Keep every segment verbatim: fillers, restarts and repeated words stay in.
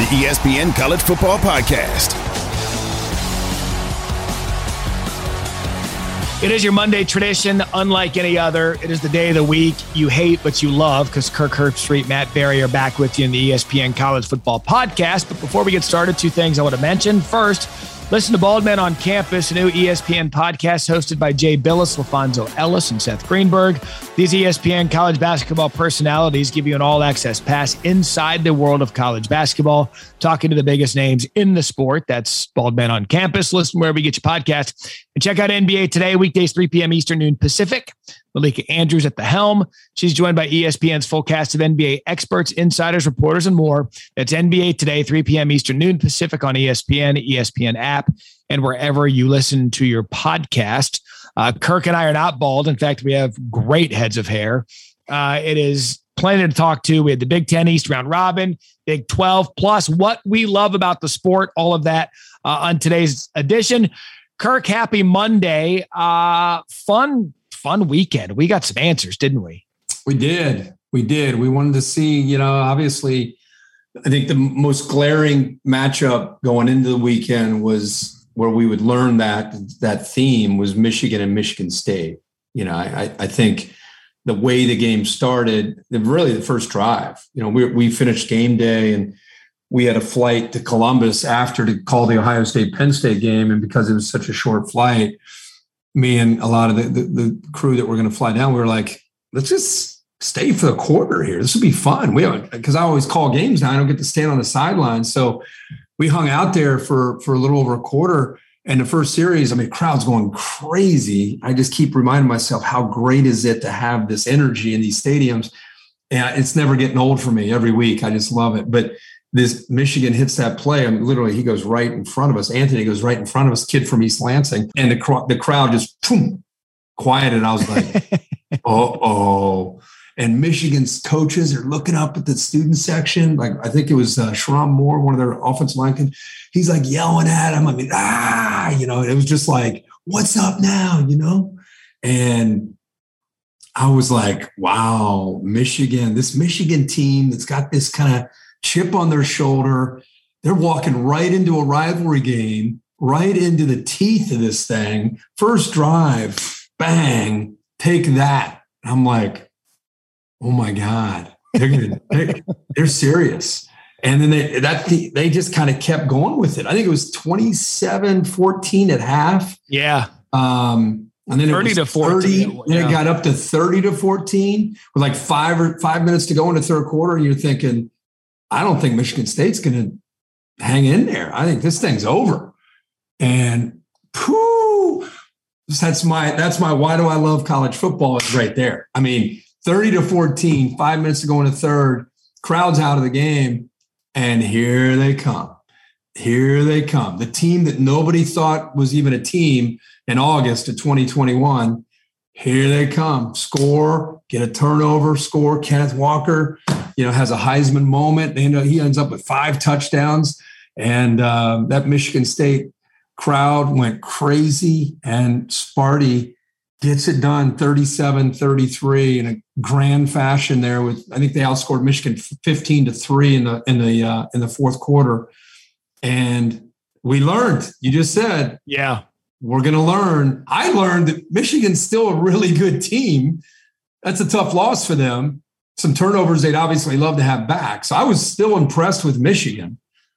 E S P N College Football Podcast. It is your Monday tradition, unlike any other. It is the day of the week you hate but you love, because Kirk Herbstreit, Matt Berry are back with you in the E S P N College Football Podcast. But before we get started, two things I want to mention. First, listen to Bald Men on Campus, a new E S P N podcast hosted by Jay Billis, LaFonso Ellis, and Seth Greenberg. These E S P N college basketball personalities give you an all-access pass inside the world of college basketball, talking to the biggest names in the sport. That's Bald Men on Campus. Listen wherever you get your podcast. And check out N B A Today, weekdays, three p.m. Eastern, noon Pacific. Malika Andrews at the helm. She's joined by E S P N's full cast of N B A experts, insiders, reporters, and more. That's N B A Today, three p.m. Eastern, noon Pacific on E S P N, E S P N app, and wherever you listen to your podcast. Uh, Kirk and I are not bald. In fact, we have great heads of hair. Uh, it is plenty to talk to. We had the Big Ten East round robin, Big twelve, plus what we love about the sport, all of that uh, on today's edition. Kirk, happy Monday. Uh, fun, fun weekend. We got some answers, didn't we? We did. We did. We wanted to see, you know, obviously, I think the most glaring matchup going into the weekend was where we would learn that that theme was Michigan and Michigan State. You know, I, I think the way the game started, really the first drive, you know, we, we finished game day and we had a flight to Columbus after to call the Ohio State Penn State game. And because it was such a short flight, me and a lot of the, the, the crew that were going to fly down, we were like, let's just stay for the quarter here. This would be fun. We because I always call games now. I don't get to stand on the sideline. So we hung out there for, for a little over a quarter. And the first series, I mean, crowd's going crazy. I just keep reminding myself how great is it to have this energy in these stadiums. And it's never getting old for me every week. I just love it. But this Michigan hits that play. I mean, literally, he goes right in front of us. Anthony goes right in front of us, kid from East Lansing. And the, cr- the crowd just boom, quieted. I was like, uh-oh. And Michigan's coaches are looking up at the student section. Like, I think it was uh, Sharon Moore, one of their offensive line. He's like yelling at him. I mean, ah, you know, it was just like, what's up now, you know? And I was like, wow, Michigan, this Michigan team that's got this kind of chip on their shoulder. They're walking right into a rivalry game, right into the teeth of this thing. First drive, bang, take that. I'm like, oh my God, they're gonna, they're, they're serious. And then they that they just kind of kept going with it. I think it was twenty-seven fourteen at half. Yeah. Um, and then thirty it was to fourteen. thirty, then it got up to thirty to fourteen with like five or five minutes to go in the third quarter. And you're thinking, I don't think Michigan State's going to hang in there. I think this thing's over. And pooh, that's my that's my why do I love college football is right there. I mean, thirty to fourteen, five minutes to go in the third, crowd's out of the game. And here they come. Here they come. The team that nobody thought was even a team in August of twenty twenty-one. Here they come. Score, get a turnover, score. Kenneth Walker, you know, has a Heisman moment. They know he ends up with five touchdowns. And uh, that Michigan State crowd went crazy. And Sparty gets it done thirty-seven thirty-three in a grand fashion there with, I think they outscored Michigan fifteen to three in the, in the, uh, in the fourth quarter. And we learned, you just said, yeah, we're going to learn. I learned that Michigan's still a really good team. That's a tough loss for them. Some turnovers they'd obviously love to have back. So I was still impressed with Michigan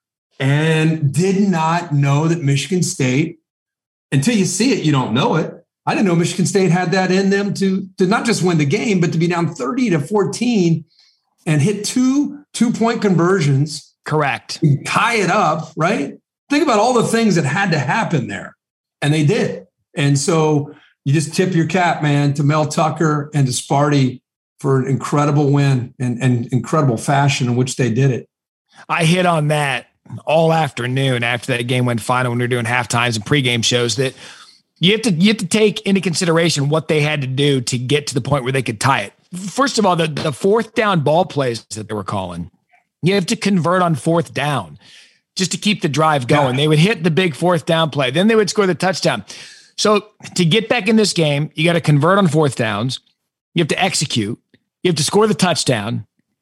and did not know that Michigan State, until you see it, you don't know it. I didn't know Michigan State had that in them to, to not just win the game, but to be down thirty to fourteen and hit two two-point conversions. Correct. Tie it up, right? Think about all the things that had to happen there, and they did. And so you just tip your cap, man, to Mel Tucker and to Sparty for an incredible win and, and incredible fashion in which they did it. I hit on that all afternoon after that game went final when we were doing halftimes and pregame shows that You have to you have to take into consideration what they had to do to get to the point where they could tie it. First of all, the, the fourth down ball plays that they were calling, you have to convert on fourth down just to keep the drive going. Yeah. They would hit the big fourth down play. Then they would score the touchdown. So to get back in this game, you got to convert on fourth downs. You have to execute. You have to score the touchdown.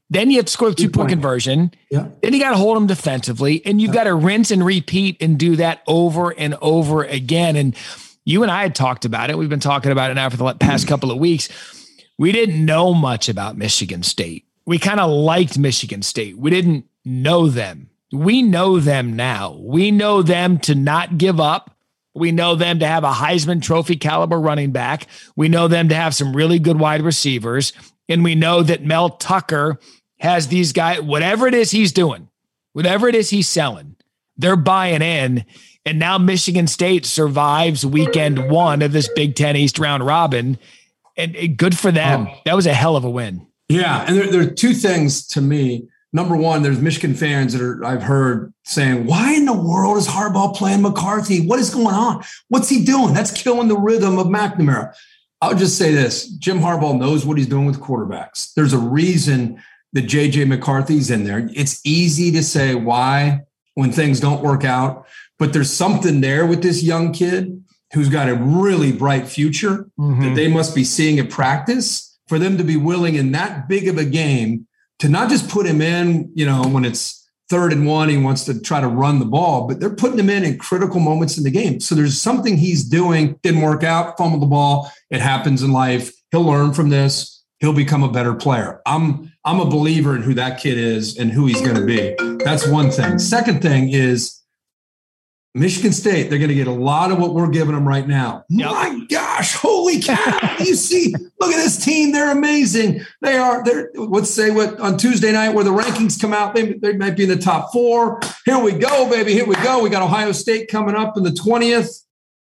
Then you have to score the two-point conversion. Yeah. Then you got to hold them defensively, and you've yeah. got to rinse and repeat and do that over and over again. And you and I had talked about it. We've been talking about it now for the past couple of weeks. We didn't know much about Michigan State. We kind of liked Michigan State. We didn't know them. We know them now. We know them to not give up. We know them to have a Heisman Trophy caliber running back. We know them to have some really good wide receivers. And we know that Mel Tucker has these guys, whatever it is he's doing, whatever it is he's selling, they're buying in. And now Michigan State survives weekend one of this Big Ten East round robin. And good for them. Oh. That was a hell of a win. Yeah. And there, there are two things to me. Number one, there's Michigan fans that are, I've heard saying, why in the world is Harbaugh playing McCarthy? What is going on? What's he doing? That's killing the rhythm of McNamara. I'll just say this. Jim Harbaugh knows what he's doing with quarterbacks. There's a reason that J J McCarthy's in there. It's easy to say why when things don't work out, but there's something there with this young kid who's got a really bright future mm-hmm. that they must be seeing at practice for them to be willing in that big of a game to not just put him in, you know, when it's third and one, he wants to try to run the ball, but they're putting him in in critical moments in the game. So there's something he's doing, didn't work out, fumbled the ball. It happens in life. He'll learn from this. He'll become a better player. I'm, I'm a believer in who that kid is and who he's going to be. That's one thing. Second thing is Michigan State, they're going to get a lot of what we're giving them right now. Yep. My gosh, holy cow. You see, look at this team. They're amazing. They are, they're, let's say what on Tuesday night where the rankings come out, they, they might be in the top four. Here we go, baby. Here we go. We got Ohio State coming up in the twentieth.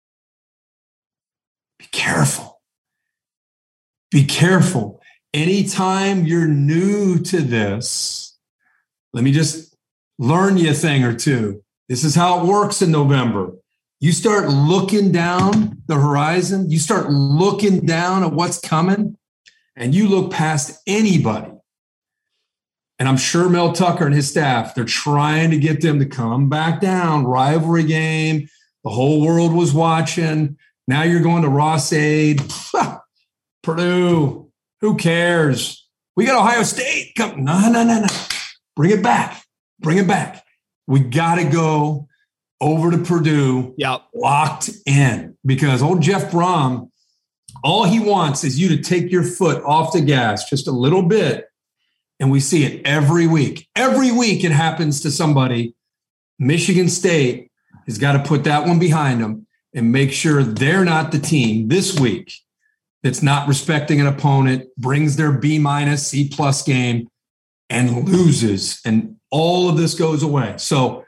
Be careful. Be careful. Anytime you're new to this, let me just learn you a thing or two. This is how it works in November. You start looking down the horizon, you start looking down at what's coming, and you look past anybody. And I'm sure Mel Tucker and his staff, they're trying to get them to come back down. Rivalry game. The whole world was watching. Now you're going to Ross-Ade. Purdue. Who cares? We got Ohio State. Come. No, no, no, no. Bring it back. Bring it back. We got to go over to Purdue, yep. locked in, because old Jeff Brom, all he wants is you to take your foot off the gas just a little bit. And we see it every week. Every week it happens to somebody. Michigan State has got to put that one behind them and make sure they're not the team this week that's not respecting an opponent, brings their B minus, C plus game, and loses. And all of this goes away. So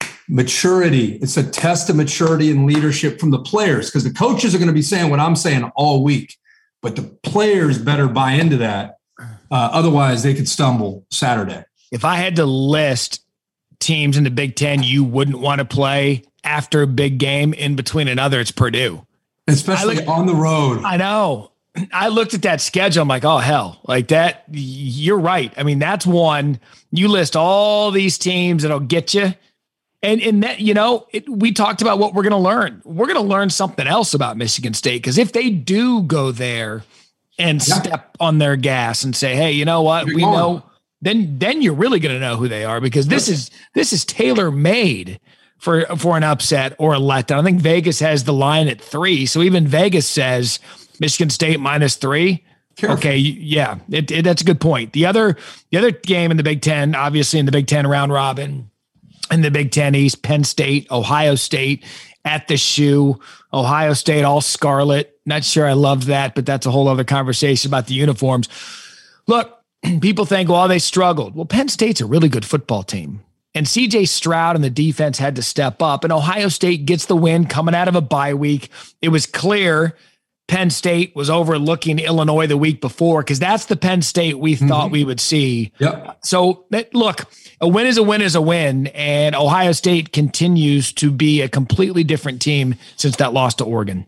maturity, it's a test of maturity and leadership from the players, because the coaches are going to be saying what I'm saying all week, but the players better buy into that. Uh, otherwise, they could stumble Saturday. If I had to list teams in the Big Ten you wouldn't want to play after a big game in between another, it's Purdue. Especially look, on the road. I know. I looked at that schedule. I'm like, oh, hell, like that. You're right. I mean, that's one. You list all these teams that'll get you. And, and that, you know, it, we talked about what we're going to learn. We're going to learn something else about Michigan State, because if they do go there and yeah. step on their gas and say, hey, you know what, you're we going. know, then then you're really going to know who they are, because this is this is tailor made for for an upset or a letdown. I think Vegas has the line at three, so even Vegas says Michigan State minus three. Careful. Okay, yeah, it, it, that's a good point. The other the other game in the Big Ten, obviously in the Big Ten round robin, in the Big Ten East, Penn State, Ohio State at the shoe. Ohio State all scarlet. Not sure I loved that, but that's a whole other conversation about the uniforms. Look, people think, well, they struggled. Well, Penn State's a really good football team. And C J Stroud and the defense had to step up. And Ohio State gets the win coming out of a bye week. It was clear Penn State was overlooking Illinois the week before, because that's the Penn State we mm-hmm. thought we would see. Yep. So, that, look, a win is a win is a win. And Ohio State continues to be a completely different team since that loss to Oregon.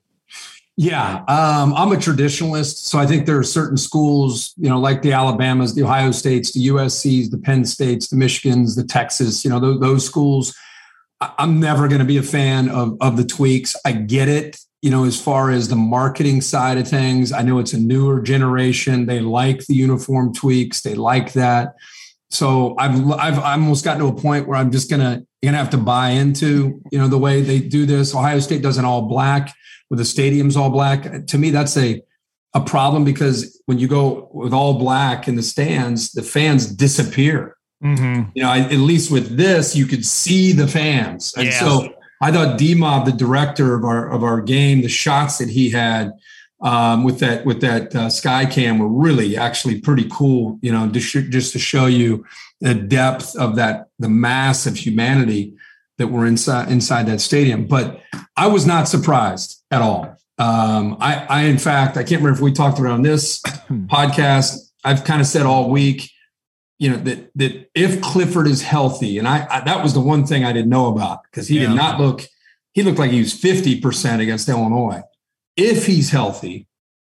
Yeah, um, I'm a traditionalist, so I think there are certain schools, you know, like the Alabamas, the Ohio States, the U S Cs, the Penn States, the Michigans, the Texas, you know, those, those schools. I'm never going to be a fan of, of the tweaks. I get it. you know, as far as the marketing side of things, I know it's a newer generation. They like the uniform tweaks. They like that. So I've I've almost gotten to a point where I'm just gonna gonna have to buy into, you know, the way they do this. Ohio State does an all black with the stadiums all black. To me, that's a a problem because when you go with all black in the stands, the fans disappear. Mm-hmm. You know, I, at least with this, you could see the fans, and yeah. so I thought D-Mob, the director of our of our game, the shots that he had. Um, with that, with that uh, sky cam were really actually pretty cool, you know, just, just to show you the depth of that, the mass of humanity that were inside, inside that stadium. But I was not surprised at all. Um, I, I, in fact, I can't remember if we talked about on this podcast, I've kind of said all week, you know, that, that if Clifford is healthy, and I, I that was the one thing I didn't know about because he yeah. did not look, he looked like he was fifty percent against Illinois. If he's healthy,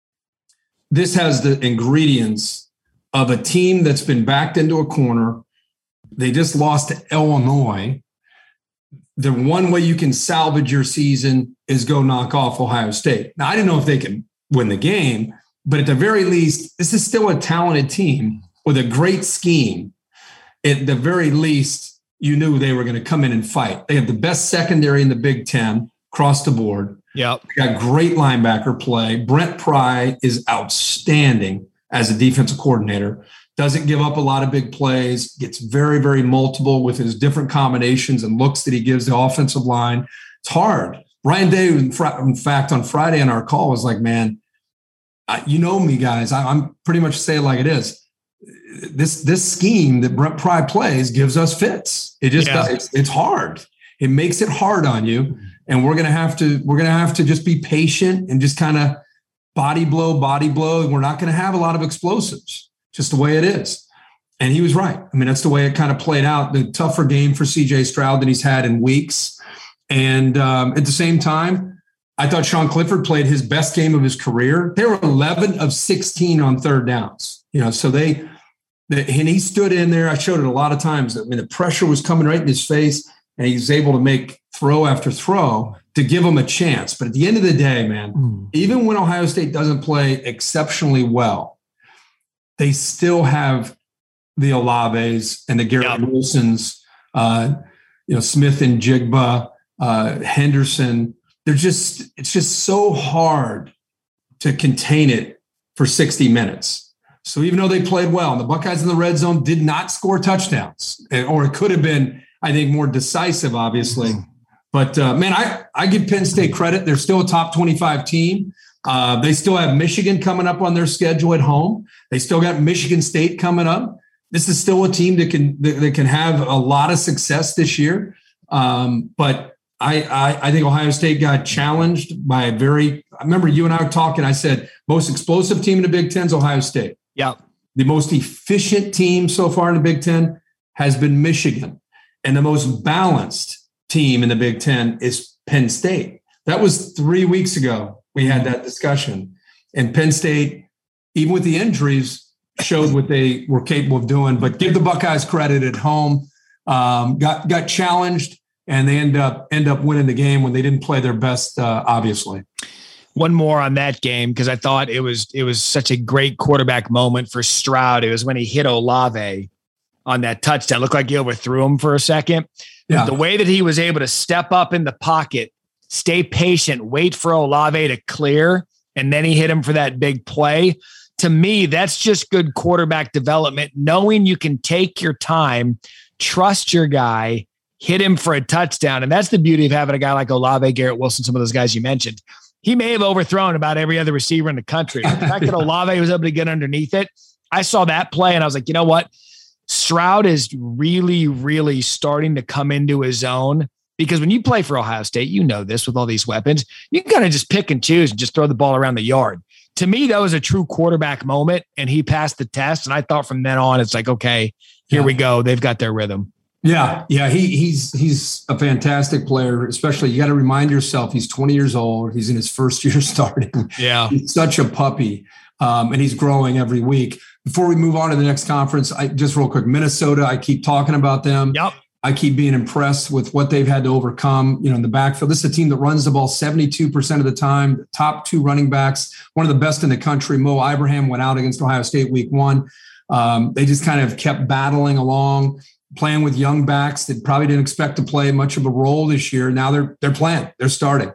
this has the ingredients of a team that's been backed into a corner. They just lost to Illinois. The one way you can salvage your season is go knock off Ohio State. Now, I didn't know if they could win the game, but at the very least, this is still a talented team with a great scheme. At the very least, you knew they were going to come in and fight. They have the best secondary in the Big Ten across the board. Yep. They got great linebacker play. Brent Pry is outstanding as a defensive coordinator. Doesn't give up a lot of big plays. Gets very, very multiple with his different combinations and looks that he gives the offensive line. It's hard. Ryan Day, in fact, on Friday on our call was like, man, you know me, guys. I'm pretty much saying it like it is. This this scheme that Brent Pry plays gives us fits. It just yeah. does. It's, it's hard. It makes it hard on you. And we're gonna have to we're gonna have to just be patient and just kind of body blow, body blow. We're not gonna have a lot of explosives, just the way it is. And he was right. I mean, that's the way it kind of played out. The tougher game for C J Stroud than he's had in weeks. And um, at the same time, I thought Sean Clifford played his best game of his career. They were eleven of sixteen on third downs. You know, so they, they and he stood in there. I showed it a lot of times. I mean, the pressure was coming right in his face. And he's able to make throw after throw to give them a chance. But at the end of the day, man, mm. even when Ohio State doesn't play exceptionally well, they still have the Olaves and the Garrett yep. Wilsons, uh, you know, Smith and Jigba, uh, Henderson. They're just, it's just so hard to contain it for sixty minutes. So even though they played well, and the Buckeyes in the red zone did not score touchdowns, or it could have been, I think, more decisive, obviously. But, uh, man, I, I give Penn State credit. They're still a top twenty-five team. Uh, they still have Michigan coming up on their schedule at home. They still got Michigan State coming up. This is still a team that can that, that can have a lot of success this year. Um, but I, I, I think Ohio State got challenged by a very – I remember you and I were talking. I said most explosive team in the Big Ten is Ohio State. Yeah. The most efficient team so far in the Big Ten has been Michigan. And the most balanced team in the Big Ten is Penn State. That was three weeks ago. We had that discussion. And Penn State, even with the injuries, showed what they were capable of doing. But give the Buckeyes credit at home. Um, got got challenged, and they end up end up winning the game when they didn't play their best, uh, obviously. One more on that game, because I thought it was it was such a great quarterback moment for Stroud. It was when he hit Olave on that touchdown. It looked like he overthrew him for a second. Yeah. The way that he was able to step up in the pocket, stay patient, wait for Olave to clear, and then he hit him for that big play. To me, that's just good quarterback development, knowing you can take your time, trust your guy, hit him for a touchdown. And that's the beauty of having a guy like Olave, Garrett Wilson, some of those guys you mentioned. He may have overthrown about every other receiver in the country. The fact that Olave was able to get underneath it, I saw that play and I was like, you know what? Stroud is really, really starting to come into his own, because when you play for Ohio State, you know this with all these weapons, you can kind of just pick and choose and just throw the ball around the yard. To me, that was a true quarterback moment, and he passed the test. And I thought from then on, it's like, okay, here yeah. we go. They've got their rhythm. Yeah. Yeah. He he's, he's a fantastic player, especially you got to remind yourself he's twenty years old. He's in his first year starting. Yeah. He's such a puppy. Um, and he's growing every week. Before we move on to the next conference, I just real quick, Minnesota, I keep talking about them. Yep. I keep being impressed with what they've had to overcome, you know, in the backfield. This is a team that runs the ball seventy-two percent of the time, top two running backs, one of the best in the country. Mo Ibrahim went out against Ohio State week one. Um, they just kind of kept battling along, playing with young backs that probably didn't expect to play much of a role this year. Now they're they're playing, they're starting.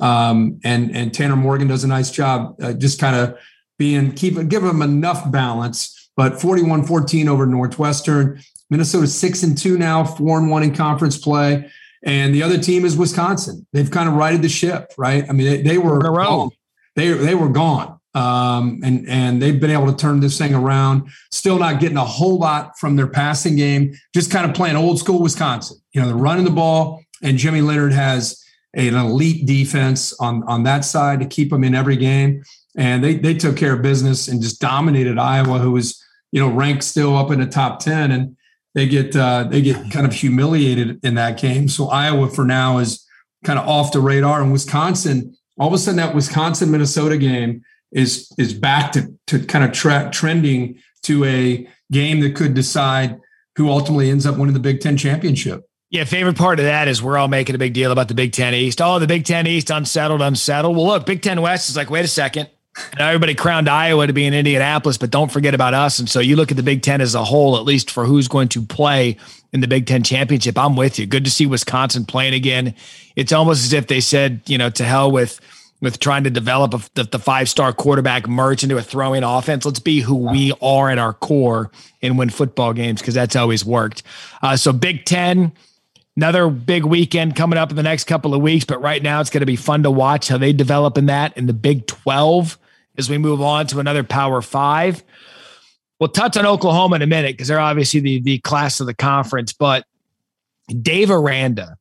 Um, and, and Tanner Morgan does a nice job uh, just kind of being, keep, give them enough balance, but forty-one fourteen over Northwestern. Minnesota's six and two now, four and one in conference play. And the other team is Wisconsin. They've kind of righted the ship, right? I mean, they, they were gone. They, they were gone. Um, and, and they've been able to turn this thing around, still not getting a whole lot from their passing game, just kind of playing old school Wisconsin. You know, they're running the ball, and Jimmy Leonard has an elite defense on, on that side to keep them in every game. And they, they took care of business and just dominated Iowa, who was, you know, ranked still up in the top ten. And They get uh, they get kind of humiliated in that game. So Iowa for now is kind of off the radar. And Wisconsin, all of a sudden that Wisconsin-Minnesota game is is back to, to kind of tra- trending to a game that could decide who ultimately ends up winning the Big Ten championship. Yeah, favorite part of that is we're all making a big deal about the Big Ten East. Oh, the Big Ten East, unsettled, unsettled. Well, look, Big Ten West is like, wait a second. Now everybody crowned Iowa to be in Indianapolis, but don't forget about us. And so you look at the Big Ten as a whole, at least for who's going to play in the Big Ten championship. I'm with you. Good to see Wisconsin playing again. It's almost as if they said, you know, to hell with with trying to develop a, the, the five-star quarterback merge into a throwing offense. Let's be who we are at our core and win football games, because that's always worked. Uh, so Big Ten, another big weekend coming up in the next couple of weeks. But right now it's going to be fun to watch how they develop in that. In the Big twelve, as we move on to another Power Five. We'll touch on Oklahoma in a minute because they're obviously the, the class of the conference, but Dave Aranda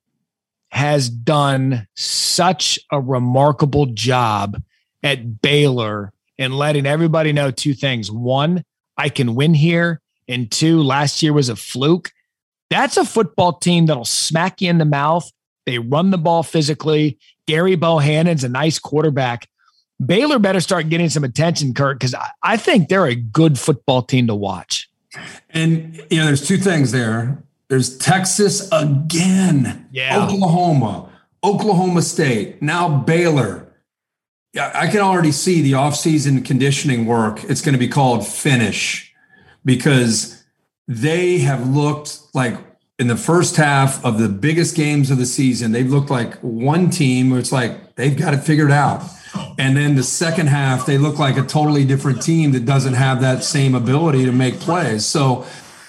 has done such a remarkable job at Baylor in letting everybody know two things. One, I can win here. And two, last year was a fluke. That's a football team that'll smack you in the mouth. They run the ball physically. Gary Bohannon's a nice quarterback. Baylor better start getting some attention, Kurt, because I, I think they're a good football team to watch. And, you know, there's two things there. There's Texas again, yeah. Oklahoma, Oklahoma State, now Baylor. Yeah, I can already see the offseason conditioning work. It's going to be called Finish, because they have looked like in the first half of the biggest games of the season, they've looked like one team where it's like they've got it figured out. And then the second half, they look like a totally different team that doesn't have that same ability to make plays. So,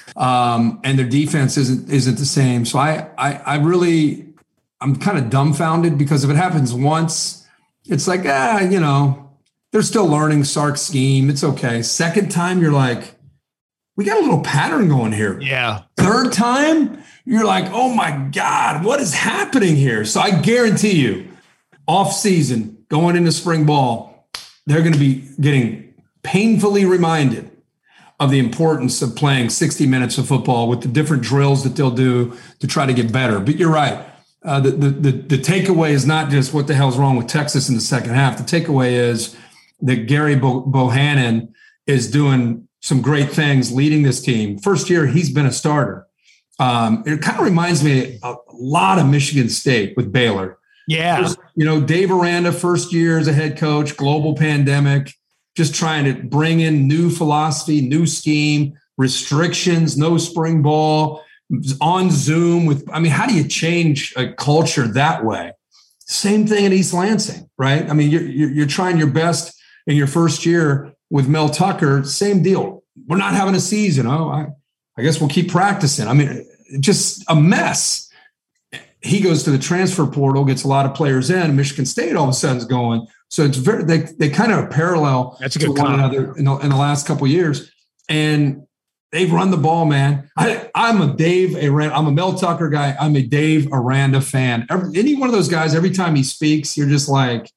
um, and their defense isn't isn't the same. So I, I, I really, I'm kind of dumbfounded, because if it happens once, it's like, ah, you know, they're still learning Sark's scheme. It's okay. Second time, you're like, we got a little pattern going here. Yeah. Third time, you're like, oh my God, what is happening here? So I guarantee you, off season, going into spring ball, they're going to be getting painfully reminded of the importance of playing sixty minutes of football with the different drills that they'll do to try to get better. But you're right. Uh, the, the, the, the takeaway is not just what the hell's wrong with Texas in the second half. The takeaway is that Gary Bo- Bohannon is doing some great things leading this team. First year, he's been a starter. Um, it kind of reminds me a lot of Michigan State with Baylor. Yeah. First, you know, Dave Aranda, first year as a head coach, global pandemic, just trying to bring in new philosophy, new scheme, restrictions, no spring ball, on Zoom with, I mean, how do you change a culture that way? Same thing in East Lansing, right? I mean, you're, you're, you're trying your best in your first year with Mel Tucker, same deal. We're not having a season. Oh, I, I guess we'll keep practicing. I mean, just a mess. He goes to the transfer portal, gets a lot of players in. Michigan State all of a sudden is going. So it's very, they, they kind of parallel That's a good to one another in the, in the last couple of years. And they've run the ball, man. I, I'm a Dave Aranda. I'm a Mel Tucker guy. I'm a Dave Aranda fan. Every, any one of those guys, every time he speaks, you're just like,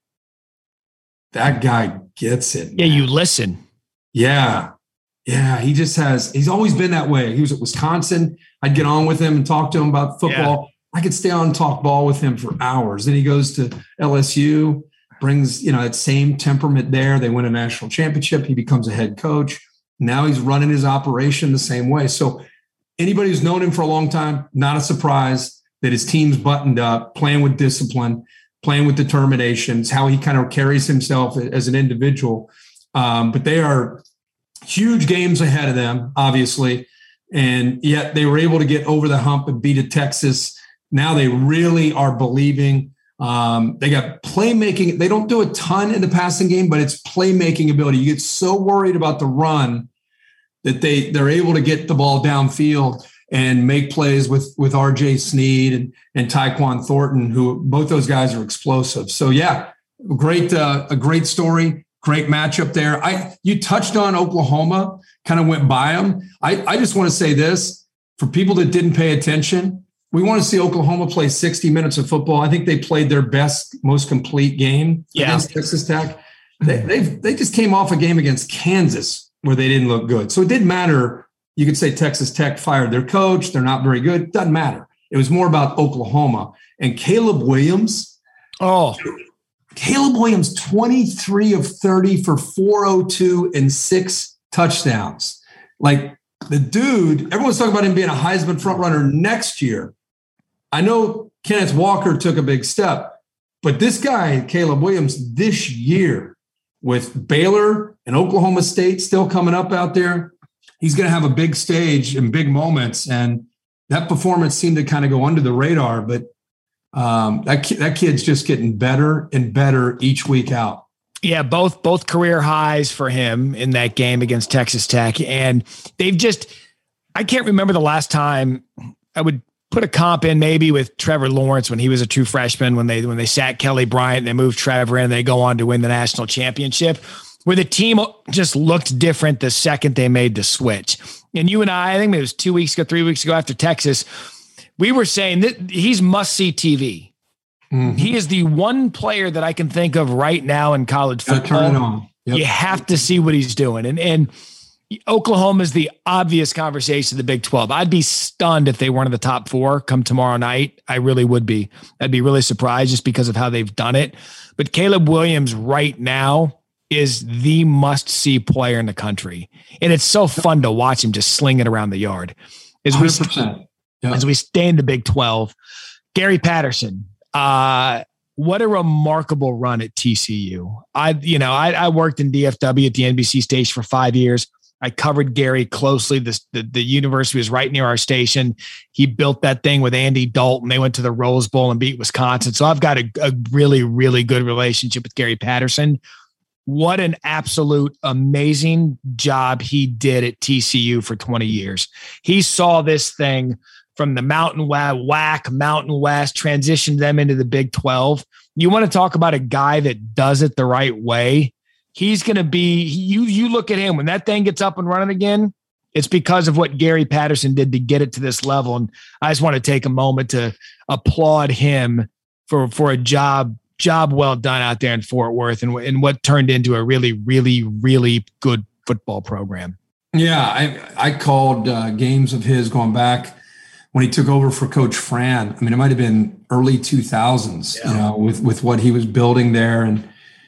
that guy gets it. Yeah, man. you listen. Yeah. Yeah, he just has, he's always been that way. He was at Wisconsin. I'd get on with him and talk to him about football. Yeah. I could stay on and talk ball with him for hours. Then he goes to L S U, brings, you know, that same temperament there. They win a national championship. He becomes a head coach. Now he's running his operation the same way. So anybody who's known him for a long time, not a surprise that his team's buttoned up, playing with discipline, playing with determination. It's how he kind of carries himself as an individual. Um, but they are huge games ahead of them, obviously. And yet they were able to get over the hump and beat a Texas. Now they really are believing. Um, they got playmaking. They don't do a ton in the passing game, but it's playmaking ability. You get so worried about the run that they, they're able to get the ball downfield and make plays with, with R J Sneed and, and Tyquan Thornton, who both those guys are explosive. So, yeah, great, uh, a great story. Great matchup there. I you touched on Oklahoma, kind of went by them. I, I just want to say this, for people that didn't pay attention, we want to see Oklahoma play sixty minutes of football. I think they played their best, most complete game yeah. against Texas Tech. They they they just came off a game against Kansas where they didn't look good. So it didn't matter. You could say Texas Tech fired their coach. They're not very good. Doesn't matter. It was more about Oklahoma. And Caleb Williams. Oh, Caleb Williams, twenty-three of thirty for four oh two and six touchdowns. Like the dude, everyone's talking about him being a Heisman front runner next year. I know Kenneth Walker took a big step, but this guy, Caleb Williams, this year with Baylor and Oklahoma State still coming up out there, he's going to have a big stage and big moments. And that performance seemed to kind of go under the radar, but Um, that ki- that kid's just getting better and better each week out. Yeah, both both career highs for him in that game against Texas Tech, and they've just I can't remember the last time I would put a comp in maybe with Trevor Lawrence when he was a true freshman when they when they sat Kelly Bryant, they moved Trevor in, and they go on to win the national championship, where the team just looked different the second they made the switch. And you and I, I think it was two weeks ago, three weeks ago after Texas, we were saying that he's must-see T V. Mm-hmm. He is the one player that I can think of right now in college football. Turn it on. Yep. You have to see what he's doing. And, and Oklahoma is the obvious conversation of the Big twelve. I'd be stunned if they weren't in the top four come tomorrow night. I really would be. I'd be really surprised just because of how they've done it. But Caleb Williams right now is the must-see player in the country. And it's so fun to watch him just sling it around the yard. As we, one hundred percent. Yeah. As we stay in the Big twelve, Gary Patterson, uh, what a remarkable run at T C U. I, you know, I, I worked in D F W at the N B C station for five years. I covered Gary closely. This, the, the university was right near our station. He built that thing with Andy Dalton. They went to the Rose Bowl and beat Wisconsin. So I've got a, a really, really good relationship with Gary Patterson. What an absolute amazing job he did at T C U for twenty years. He saw this thing from the Mountain West, W A C, Mountain West, transitioned them into the Big twelve. You want to talk about a guy that does it the right way? He's going to be, you you look at him, when that thing gets up and running again, it's because of what Gary Patterson did to get it to this level. And I just want to take a moment to applaud him for, for a job, job well done out there in Fort Worth and, and what turned into a really, really, really good football program. Yeah, I, I called uh, games of his going back when he took over for Coach Fran. I mean, it might have been early two thousands, yeah. you know, with, with what he was building there. And,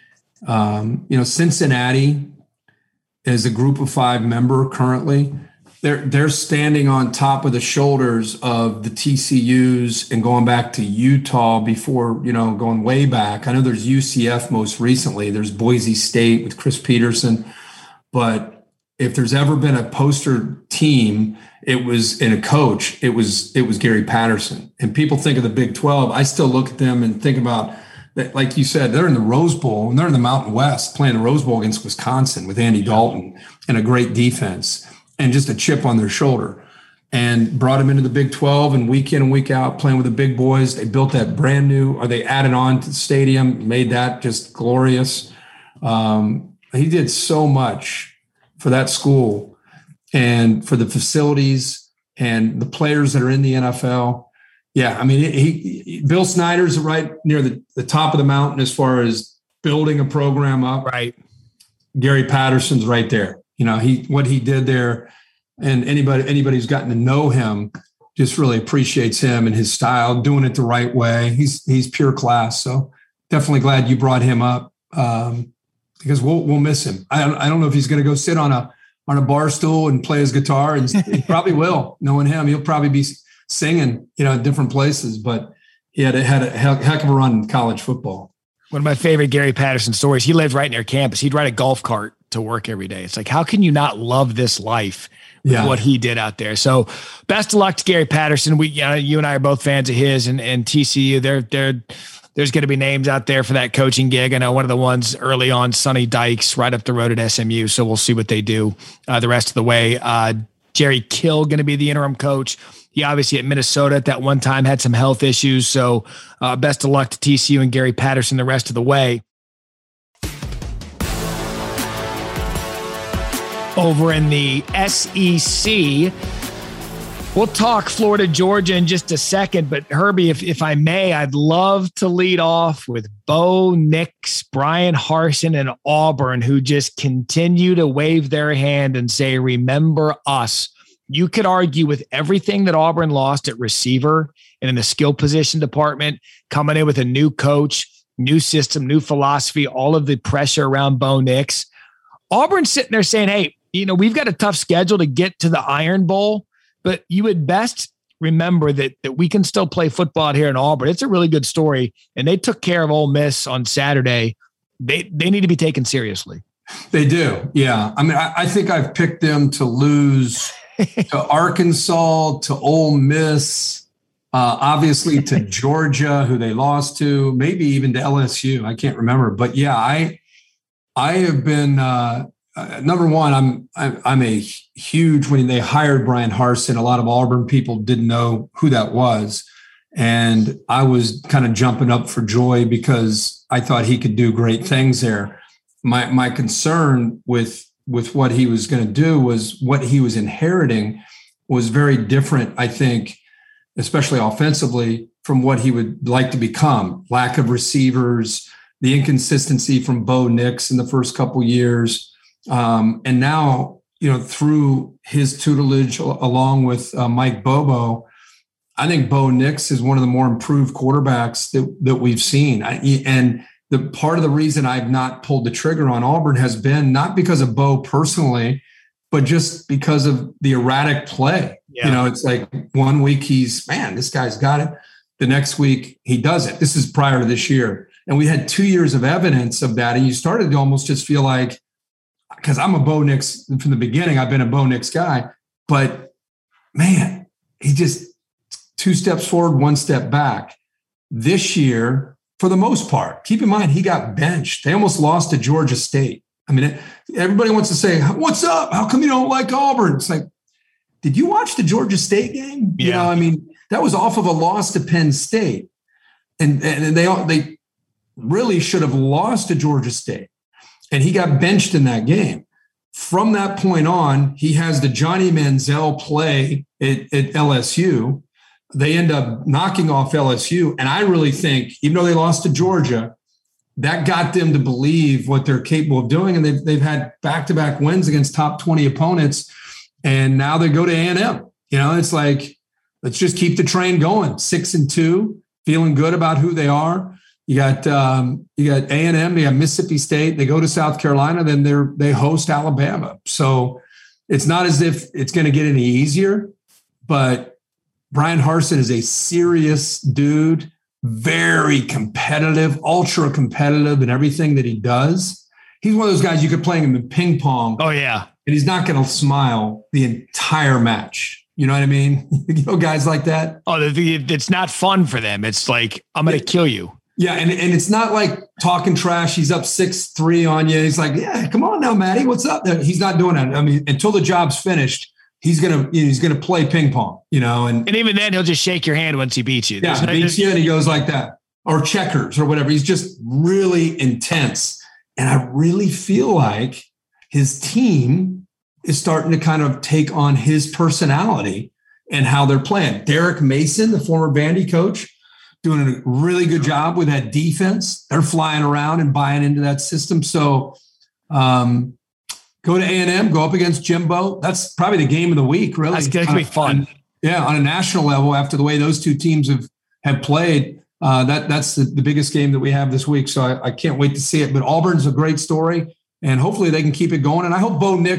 um, you know, Cincinnati is a group of five member currently. They're, they're standing on top of the shoulders of the T C Us and going back to Utah before, you know, going way back. I know there's U C F most recently. There's Boise State with Chris Peterson. But if there's ever been a poster team, it was in a coach, it was it was Gary Patterson. And people think of the Big twelve. I still look at them and think about that, like you said, they're in the Rose Bowl and they're in the Mountain West playing the Rose Bowl against Wisconsin with Andy Dalton and a great defense and just a chip on their shoulder. And brought him into the Big twelve and week in and week out playing with the big boys. They built that brand new, or they added on to the stadium, made that just glorious. Um, he did so much for that school and for the facilities and the players that are in the N F L. Yeah, I mean, he, he Bill Snyder's right near the, the top of the mountain as far as building a program up. Right. Gary Patterson's right there. You know, he what he did there, and anybody anybody who's gotten to know him just really appreciates him and his style, doing it the right way. He's he's pure class. So definitely glad you brought him up um, because we'll we'll miss him. I don't, I don't know if he's going to go sit on a on a bar stool and play his guitar, and he probably will. Knowing him, he'll probably be singing, you know, at different places. But he had a, had a heck of a run in college football. One of my favorite Gary Patterson stories. He lived right near campus. He'd ride a golf cart to work every day. It's like, how can you not love this life? Yeah. What he did out there. So best of luck to Gary Patterson. We, you know, you and I are both fans of his, and, and T C U. They're, they're, there's going to be names out there for that coaching gig. I know one of the ones early on, Sonny Dykes, right up the road at S M U. So we'll see what they do uh, the rest of the way. Uh, Jerry Kill going to be the interim coach. He obviously at Minnesota at that one time had some health issues. So uh, best of luck to T C U and Gary Patterson the rest of the way. Over in the S E C, we'll talk Florida, Georgia in just a second. But Herbie, if, if I may, I'd love to lead off with Bo Nix, Brian Harsin, and Auburn, who just continue to wave their hand and say, remember us. You could argue with everything that Auburn lost at receiver and in the skill position department, coming in with a new coach, new system, new philosophy, all of the pressure around Bo Nix. Auburn's sitting there saying, hey, you know, we've got a tough schedule to get to the Iron Bowl, but you would best remember that that we can still play football out here in Auburn. It's a really good story, and they took care of Ole Miss on Saturday. They they need to be taken seriously. They do, yeah. I mean, I, I think I've picked them to lose to Arkansas, to Ole Miss, uh, obviously to Georgia, who they lost to, maybe even to L S U. I can't remember, but yeah, I I have been. Uh, Uh, number one, I'm, I'm I'm a huge, when they hired Brian Harsin, a lot of Auburn people didn't know who that was. And I was kind of jumping up for joy because I thought he could do great things there. My my concern with with what he was going to do was what he was inheriting was very different, I think, especially offensively, from what he would like to become. Lack of receivers, the inconsistency from Bo Nix in the first couple years. Um, and now, you know, through his tutelage along with uh, Mike Bobo, I think Bo Nix is one of the more improved quarterbacks that, that we've seen. I, and the part of the reason I've not pulled the trigger on Auburn has been not because of Bo personally, but just because of the erratic play. Yeah. You know, it's like one week he's, man, this guy's got it. The next week he doesn't. This is prior to this year. And we had two years of evidence of that. And you started to almost just feel like, because I'm a Bo Nix from the beginning, I've been a Bo Nix guy, but man, he just two steps forward, one step back. This year, for the most part, keep in mind, he got benched. They almost lost to Georgia State. I mean, everybody wants to say, what's up? How come you don't like Auburn? It's like, did you watch the Georgia State game? Yeah. You know, I mean, that was off of a loss to Penn State. And, and they, they really should have lost to Georgia State. And he got benched in that game. From that point on, he has the Johnny Manziel play at, at L S U. They end up knocking off L S U. And I really think, even though they lost to Georgia, that got them to believe what they're capable of doing. And they've, they've had back-to-back wins against top twenty opponents. And now they go to A and M. You know, it's like, let's just keep the train going. Six and two, feeling good about who they are. You got um, you got A and M, you got Mississippi State. They go to South Carolina, then they're they host Alabama. So it's not as if it's going to get any easier. But Brian Harsin is a serious dude, very competitive, ultra competitive in everything that he does. He's one of those guys you could play him in ping pong. Oh yeah, and he's not going to smile the entire match. You know what I mean? You know, guys like that. Oh, the, the, it's not fun for them. It's like, I'm going to kill you. Yeah, and, and it's not like talking trash. He's up six three on you. He's like, yeah, come on now, Matty, what's up? He's not doing that. I mean, until the job's finished, he's gonna he's gonna play ping pong, you know. And and even then, he'll just shake your hand once he beats you. Yeah, no, beats you, and he goes like that, or checkers or whatever. He's just really intense, and I really feel like his team is starting to kind of take on his personality and how they're playing. Derek Mason, the former Vandy coach, doing a really good job with that defense. They're flying around and buying into that system. So um, go to A and M, go up against Jimbo. That's probably the game of the week, really. That's going to be fun. On, yeah, on a national level, after the way those two teams have, have played, uh, that that's the, the biggest game that we have this week. So I, I can't wait to see it. But Auburn's a great story, and hopefully they can keep it going. And I hope Bo Nix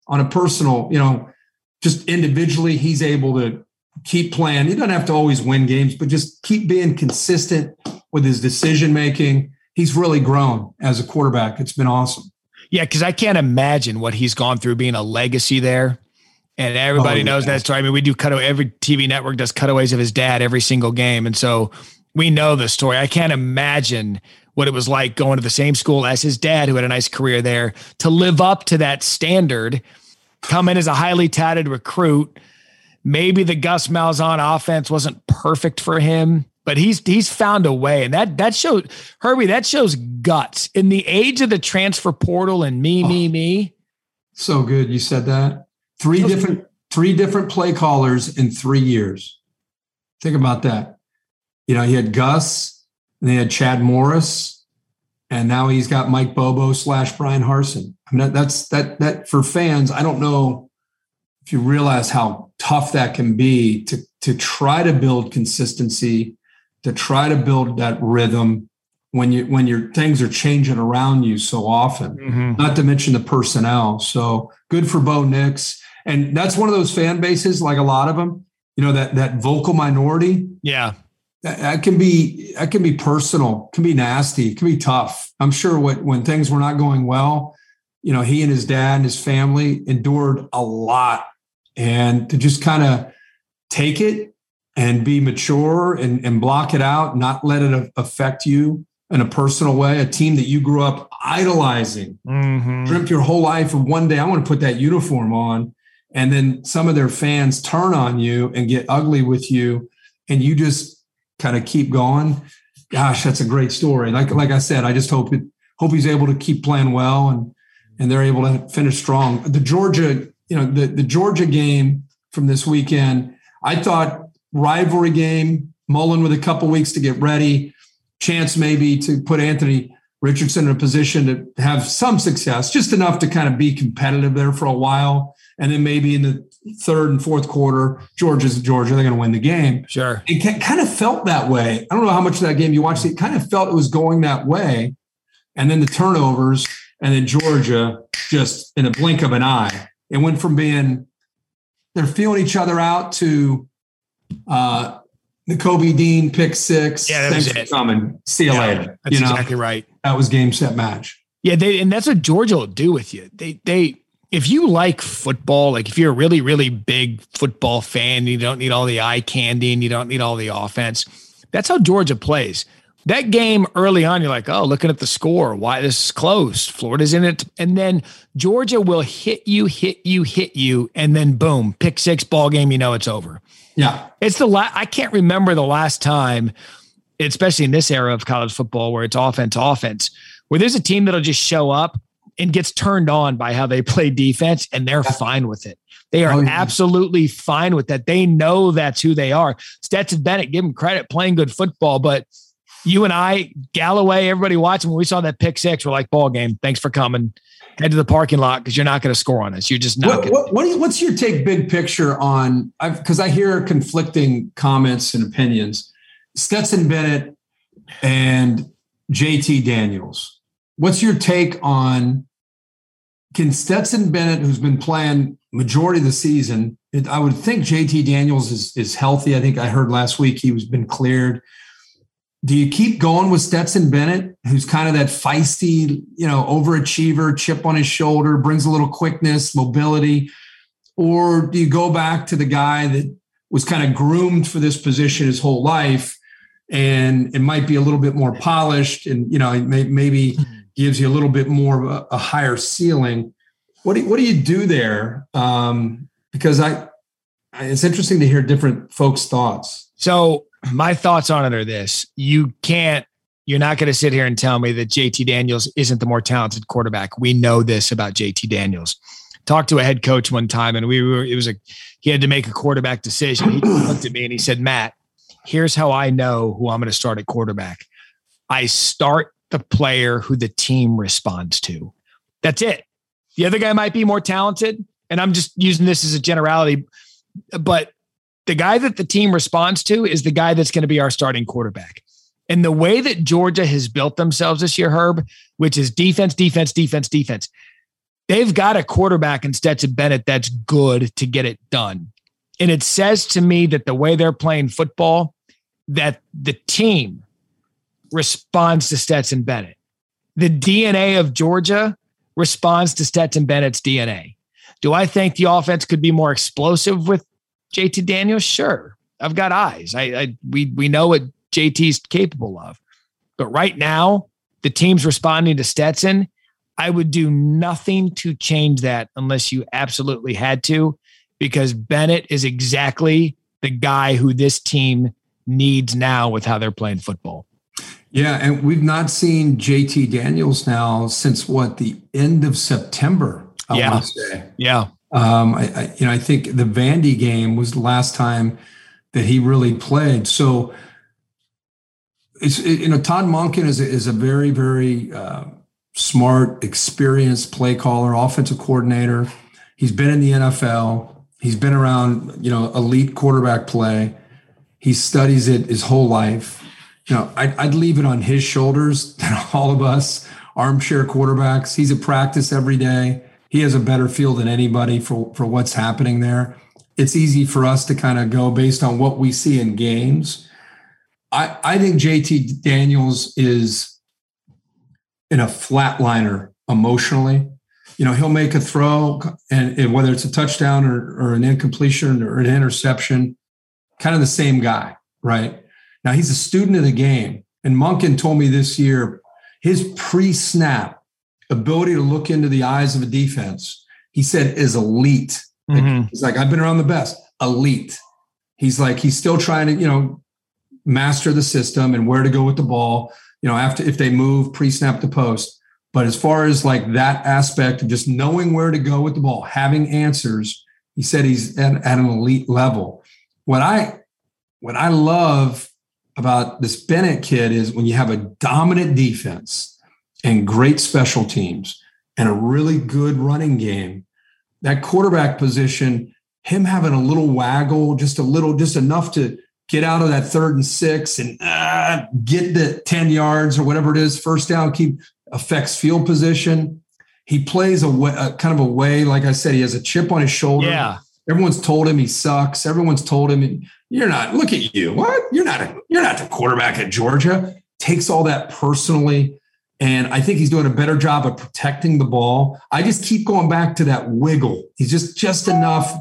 on a personal, you know, just individually, he's able to keep playing. He doesn't have to always win games, but just keep being consistent with his decision-making. He's really grown as a quarterback. It's been awesome. Yeah, because I can't imagine what he's gone through being a legacy there. And everybody oh, knows yeah. that story. I mean, we do cutaway. Every T V network does cutaways of his dad every single game. And so we know the story. I can't imagine what it was like going to the same school as his dad, who had a nice career there, to live up to that standard, come in as a highly touted recruit. Maybe the Gus Malzahn offense wasn't perfect for him, but he's he's found a way. And that that shows, Herbie, that shows guts. In the age of the transfer portal and me, oh, me, me. So good you said that. Three different three different play callers in three years. Think about that. You know, he had Gus, and he had Chad Morris, and now he's got Mike Bobo slash Brian Harsin. I mean, that's that that for fans. I don't know if you realize how tough that can be to to try to build consistency, to try to build that rhythm when you when your things are changing around you so often. Mm-hmm. Not to mention the personnel. So good for Bo Nix. And that's one of those fan bases, like a lot of them, you know, that that vocal minority. Yeah. That, that can be that can be personal, can be nasty, can be tough. I'm sure what, when things were not going well, you know, he and his dad and his family endured a lot. And to just kind of take it and be mature and, and block it out, not let it affect you in a personal way, a team that you grew up idolizing, mm-hmm. dreamt your whole life of one day, I want to put that uniform on. And then some of their fans turn on you and get ugly with you, and you just kind of keep going. Gosh, that's a great story. Like like I said, I just hope it hope he's able to keep playing well and and they're able to finish strong. The Georgia, you know, the, the Georgia game from this weekend, I thought rivalry game, Mullen with a couple weeks to get ready, chance maybe to put Anthony Richardson in a position to have some success, just enough to kind of be competitive there for a while. And then maybe in the third and fourth quarter, Georgia's Georgia, they're going to win the game. Sure. It kind of felt that way. I don't know how much of that game you watched. It kind of felt it was going that way. And then the turnovers, and then Georgia, just in a blink of an eye, it went from being they're feeling each other out to uh, the Kobe Dean pick six. Yeah, that Thanks was for it. coming. See you yeah, later. That's you know? exactly right. That was game, set, match. Yeah, they and that's what Georgia will do with you. They they if you like football, like if you're a really, really big football fan, you don't need all the eye candy and you don't need all the offense. That's how Georgia plays. That game early on, you're like, oh, looking at the score, why this is close. Florida's in it. And then Georgia will hit you, hit you, hit you, and then boom, pick six, ball game, you know it's over. Yeah. It's the la- I can't remember the last time, especially in this era of college football where it's offense, offense, where there's a team that'll just show up and gets turned on by how they play defense, and they're yeah. fine with it. They are oh, yeah. absolutely fine with that. They know that's who they are. Stetson Bennett, give him credit, playing good football, but you and I, Galloway, everybody watching, when we saw that pick six, we're like, ball game, thanks for coming. Head to the parking lot because you're not going to score on us. You're just not. What, gonna- what, what is, what's your take big picture on, because I hear conflicting comments and opinions, Stetson Bennett and J T Daniels. What's your take on, can Stetson Bennett, who's been playing majority of the season, it, I would think J T Daniels is, is healthy. I think I heard last week he was been cleared. Do you keep going with Stetson Bennett, who's kind of that feisty, you know, overachiever, chip on his shoulder, brings a little quickness, mobility? Or do you go back to the guy that was kind of groomed for this position his whole life, and it might be a little bit more polished and, you know, it may, maybe gives you a little bit more of a, a higher ceiling? What do, what do you do there? Um, because I, I, it's interesting to hear different folks' thoughts. So my thoughts on it are this. You can't, you're not going to sit here and tell me that J T Daniels isn't the more talented quarterback. We know this about J T Daniels. Talked to a head coach one time, and we were, it was a, he had to make a quarterback decision. He looked at me and he said, Matt, here's how I know who I'm going to start at quarterback. I start the player who the team responds to. That's it. The other guy might be more talented, and I'm just using this as a generality, but the guy that the team responds to is the guy that's going to be our starting quarterback. And the way that Georgia has built themselves this year, Herb, which is defense, defense, defense, defense. they've got a quarterback in Stetson Bennett that's good to get it done. And it says to me that the way they're playing football, that the team responds to Stetson Bennett. The D N A of Georgia responds to Stetson Bennett's D N A. Do I think the offense could be more explosive with J T Daniels? Sure. I've got eyes. I, I we we know what J T's capable of. But right now, the team's responding to Stetson. I would do nothing to change that unless you absolutely had to, because Bennett is exactly the guy who this team needs now with how they're playing football. Yeah, and we've not seen J T Daniels now since what, the end of September, I yeah. want to say. Yeah. Um, I, I, you know, I think the Vandy game was the last time that he really played. So, it's it, you know, Todd Monken is a, is a very, very uh, smart, experienced play caller, offensive coordinator. He's been in the N F L. He's been around, you know, elite quarterback play. He studies it his whole life. You know, I'd, I'd leave it on his shoulders than all of us armchair quarterbacks. He's at practice every day. He has a better feel than anybody for, for what's happening there. It's easy for us to kind of go based on what we see in games. I, I think J T Daniels is in a flatliner emotionally. You know, he'll make a throw, and, and whether it's a touchdown or, or an incompletion or an interception, kind of the same guy, right? Now, he's a student of the game. And Monken told me this year, his pre-snap ability to look into the eyes of a defense, he said, is elite. Mm-hmm. Like, he's like, I've been around the best. Elite. He's like, he's still trying to, you know, master the system and where to go with the ball, you know, after if they move pre-snap to post. But as far as like that aspect of just knowing where to go with the ball, having answers, he said he's at, at an elite level. What I what I love about this Bennett kid is when you have a dominant defense and great special teams and a really good running game, that quarterback position, him having a little waggle, just a little, just enough to get out of that third and six and uh, get the ten yards or whatever it is, first down, keep affects field position. He plays a, way, a kind of a way, like I said, he has a chip on his shoulder. Yeah. Everyone's told him he sucks. Everyone's told him, you're not, look at you. What? You're not, a, you're not the quarterback at Georgia. Takes all that personally. And I think he's doing a better job of protecting the ball. I just keep going back to that wiggle. He's just, just enough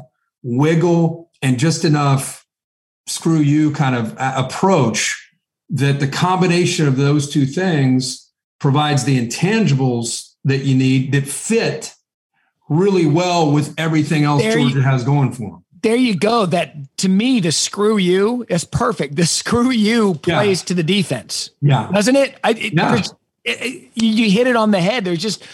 wiggle and just enough screw you kind of approach that the combination of those two things provides the intangibles that you need that fit really well with everything else there Georgia you, has going for them. There you go. That, to me, the screw you is perfect. The screw you plays yeah. to the defense. Yeah. Doesn't it? I, it, yeah. it, it you hit it on the head. There's just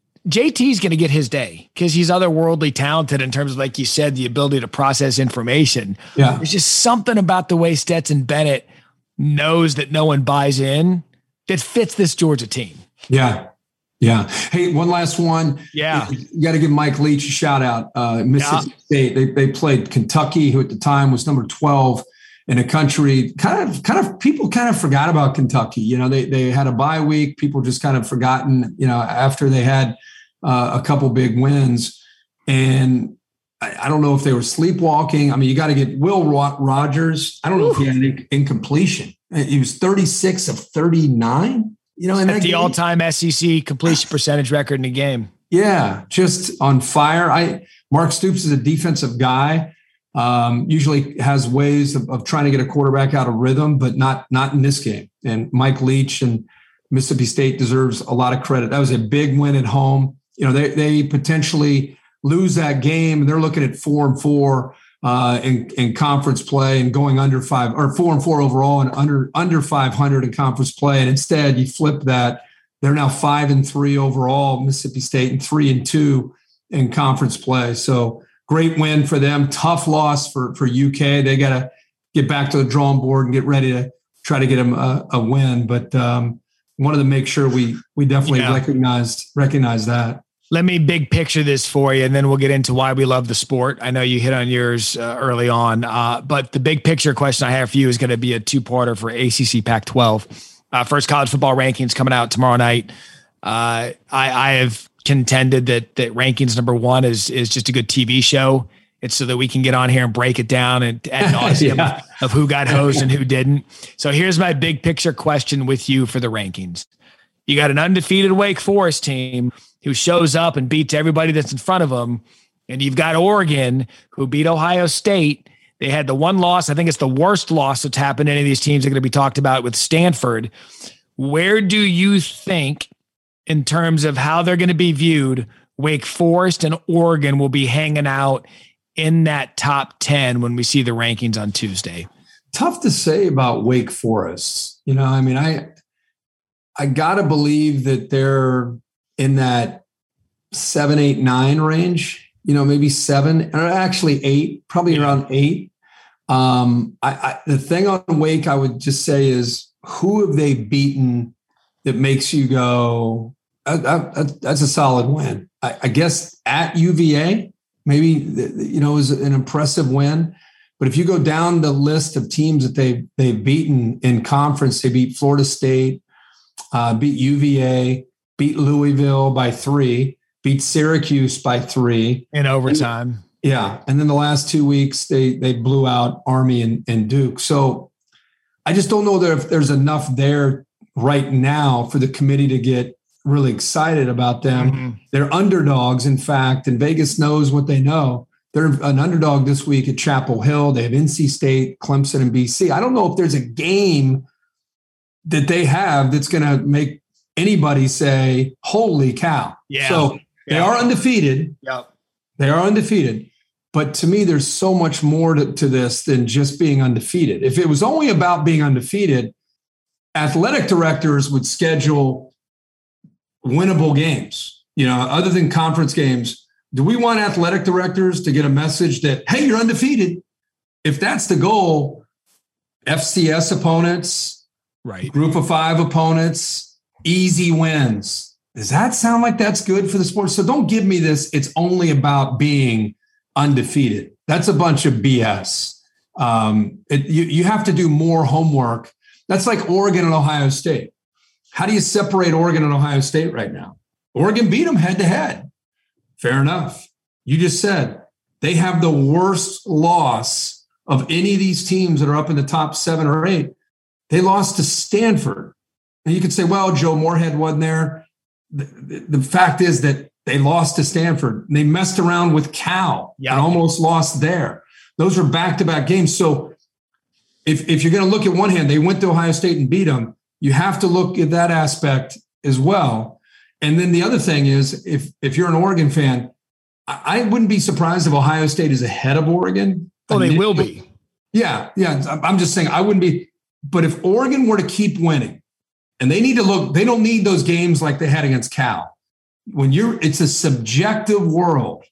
J T's going to get his day because he's otherworldly talented in terms of, like you said, the ability to process information. Yeah. There's just something about the way Stetson Bennett knows that no one buys in that fits this Georgia team. Yeah. Yeah. Hey, one last one. Yeah. You got to give Mike Leach a shout out. Uh, Mississippi yeah. State, they, they played Kentucky, who at the time was number twelve in the country. Kind of, kind of people kind of forgot about Kentucky. You know, they, they had a bye week. People just kind of forgotten, you know, after they had uh, a couple big wins. And I, I don't know if they were sleepwalking. I mean, you got to get Will Rogers. I don't know Ooh. if he had an incompletion. He was thirty-six of thirty-nine. You know, at the game. all-time S E C completion percentage record in the game. Yeah, just on fire. I Mark Stoops is a defensive guy. Um, usually has ways of, of trying to get a quarterback out of rhythm, but not not in this game. And Mike Leach and Mississippi State deserves a lot of credit. That was a big win at home. You know, they they potentially lose that game, and they're looking at four and four. Uh, in, in conference play and going under five or four and four overall and under under five hundred in conference play. And instead you flip that. They're now five and three overall, Mississippi State, and three and two in conference play. So great win for them. Tough loss for, for U K. They got to get back to the drawing board and get ready to try to get them a, a win. But um, wanted to make sure we we definitely yeah. recognized recognize that. Let me big picture this for you, and then we'll get into why we love the sport. I know you hit on yours uh, early on, uh, but the big picture question I have for you is going to be a two-parter for A C C Pac twelve. Uh, first college football rankings coming out tomorrow night. Uh, I, I have contended that that rankings number one is is just a good T V show. It's so that we can get on here and break it down and ad nauseum yeah. of who got hosed and who didn't. So here's my big picture question with you for the rankings. You got an undefeated Wake Forest team who shows up and beats everybody that's in front of them. And you've got Oregon who beat Ohio State. They had the one loss. I think it's the worst loss that's happened to any of these teams that are going to be talked about with Stanford. Where do you think, in terms of how they're going to be viewed, Wake Forest and Oregon will be hanging out in that top ten when we see the rankings on Tuesday? Tough to say about Wake Forest. You know, I mean, I, I got to believe that they're in that seven, eight, nine range, you know, maybe seven or actually eight, probably yeah. around eight. Um, I, I, the thing on Wake, I would just say is, who have they beaten that makes you go, I, I, that's a solid win? I, I guess at U V A, maybe, you know, is an impressive win. But if you go down the list of teams that they they've beaten in conference, they beat Florida State, uh, beat U V A, beat Louisville by three, beat Syracuse by three in overtime. And, yeah, and then the last two weeks they they blew out Army and, and Duke. So I just don't know that if there's enough there right now for the committee to get really excited about them. Mm-hmm. They're underdogs, in fact, and Vegas knows what they know. They're an underdog this week at Chapel Hill. They have N C State, Clemson, and B C. I don't know if there's a game that they have that's going to make anybody say, holy cow. Yeah. So they yeah. are undefeated. Yep. They are undefeated. But to me, there's so much more to, to this than just being undefeated. If it was only about being undefeated, athletic directors would schedule winnable games, you know, other than conference games. Do we want athletic directors to get a message that, hey, you're undefeated? If that's the goal, F C S opponents, right, group of five opponents, easy wins. Does that sound like that's good for the sport? So don't give me this, it's only about being undefeated. That's a bunch of B S. Um, it, you, you have to do more homework. That's like Oregon and Ohio State. How do you separate Oregon and Ohio State right now? Oregon beat them head to head. Fair enough. You just said they have the worst loss of any of these teams that are up in the top seven or eight. They lost to Stanford. And you could say, well, Joe Moorhead wasn't there. The, the, the fact is that they lost to Stanford. They messed around with Cal yeah. and almost lost there. Those are back-to-back games. So if, if you're going to look at one hand, they went to Ohio State and beat them. You have to look at that aspect as well. And then the other thing is, if if you're an Oregon fan, I, I wouldn't be surprised if Ohio State is ahead of Oregon. Oh, they will be. Yeah, yeah. I'm just saying I wouldn't be. But if Oregon were to keep winning, and they need to look, they don't need those games like they had against Cal. When you're, it's a subjective world,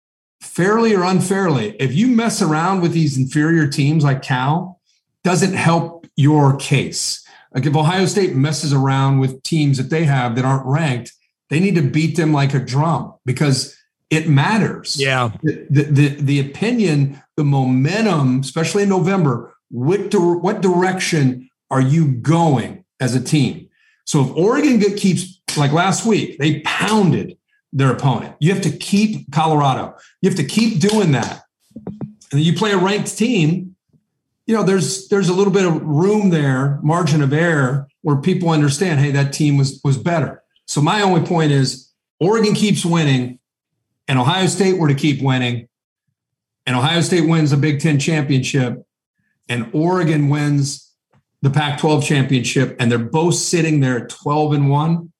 fairly or unfairly. If you mess around with these inferior teams like Cal, doesn't help your case. Like if Ohio State messes around with teams that they have that aren't ranked, they need to beat them like a drum because it matters. Yeah. The, the, the, the opinion, the momentum, especially in November, what, what direction are you going as a team? So if Oregon get, keeps, like last week, they pounded their opponent. You have to keep Colorado. You have to keep doing that. And then you play a ranked team, you know, there's there's a little bit of room there, margin of error, where people understand, hey, that team was was better. So my only point is Oregon keeps winning and Ohio State were to keep winning and Ohio State wins the Big Ten championship and Oregon wins the Pac twelve championship and they're both sitting there at twelve and one.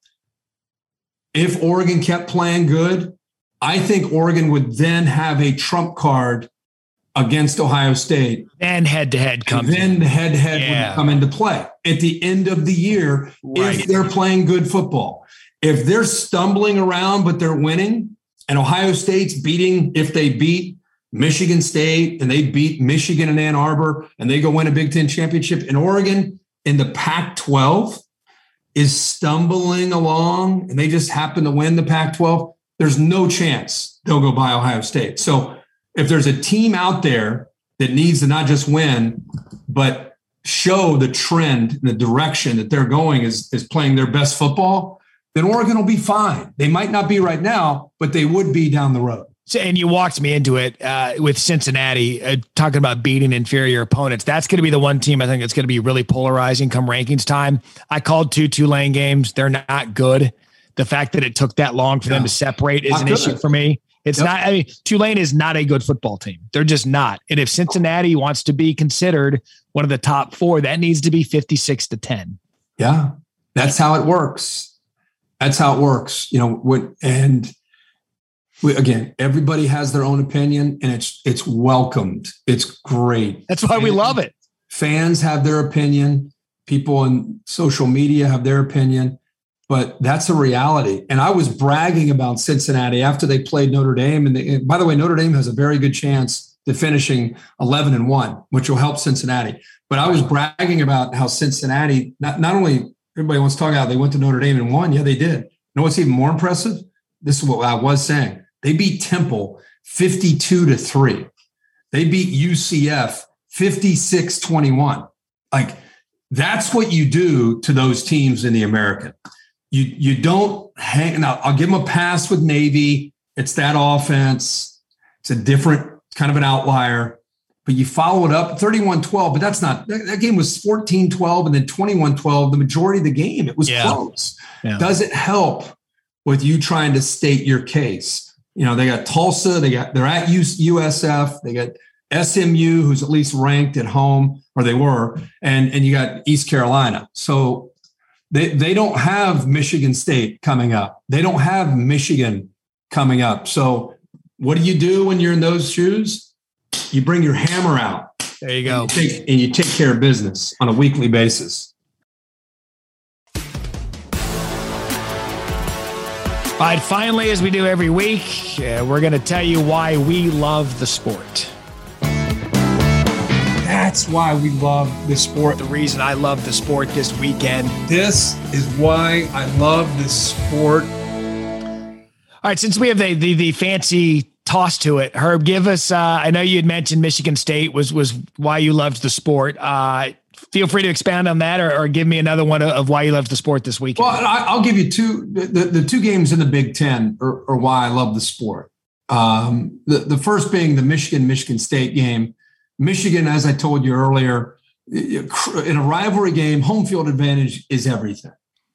If Oregon kept playing good, I think Oregon would then have a trump card against Ohio State. And head-to-head comes and then in. the head-to-head yeah. would come into play at the end of the year right. if they're playing good football. If they're stumbling around but they're winning, and Ohio State's beating, if they beat Michigan State and they beat Michigan and Ann Arbor and they go win a Big Ten championship, and Oregon in the Pac twelve is stumbling along and they just happen to win the Pac twelve, there's no chance they'll go by Ohio State. So if there's a team out there that needs to not just win, but show the trend, the direction that they're going is, is playing their best football, then Oregon will be fine. They might not be right now, but they would be down the road. So, and you walked me into it uh, with Cincinnati, uh, talking about beating inferior opponents. That's going to be the one team I think that's going to be really polarizing come rankings time. I called two Tulane games. They're not good. The fact that it took that long for yeah. them to separate is not an good. issue for me. It's yep. not, I mean, Tulane is not a good football team. They're just not. And if Cincinnati wants to be considered one of the top four, that needs to be fifty-six to ten. Yeah, that's how it works. That's how it works. You know, when, and we, again, everybody has their own opinion, and it's it's welcomed. It's great. That's why we love it. Fans have their opinion. People on social media have their opinion, but that's a reality. And I was bragging about Cincinnati after they played Notre Dame. And, they, and by the way, Notre Dame has a very good chance to finishing eleven and one, which will help Cincinnati. But I was bragging about how Cincinnati, not, not only everybody wants to talk about they went to Notre Dame and won. Yeah, they did. You know what's even more impressive? This is what I was saying. They beat Temple fifty-two to three. They beat U C F fifty-six twenty-one. Like, that's what you do to those teams in the American. You you don't hang. Now, I'll give them a pass with Navy. It's that offense. It's a different kind of an outlier. But you follow it up thirty-one twelve. But that's not, that, that game was fourteen twelve and then twenty-one twelve. The majority of the game, it was yeah. close. Yeah. Does it help with you trying to state your case? You know, they got Tulsa, they got, they're at U S F, they got S M U, who's at least ranked at home, or they were, and, and you got East Carolina. So they, they don't have Michigan State coming up. They don't have Michigan coming up. So what do you do when you're in those shoes? You bring your hammer out. There you go. And you take, and you take care of business on a weekly basis. All right, finally, as we do every week, uh, we're going to tell you why we love the sport. That's why we love the sport. The reason I love the sport this weekend. This is why I love this sport. All right, since we have the the, the fancy toss to it, Herb, give us, uh, I know you had mentioned Michigan State was was why you loved the sport. Uh, feel free to expand on that, or, or give me another one of, of why you loved the sport this weekend. Well, I, I'll give you two. The, the two games in the Big Ten are, are why I love the sport. Um, the, the first being the Michigan-Michigan State game. Michigan, as I told you earlier, in a rivalry game, home field advantage is everything.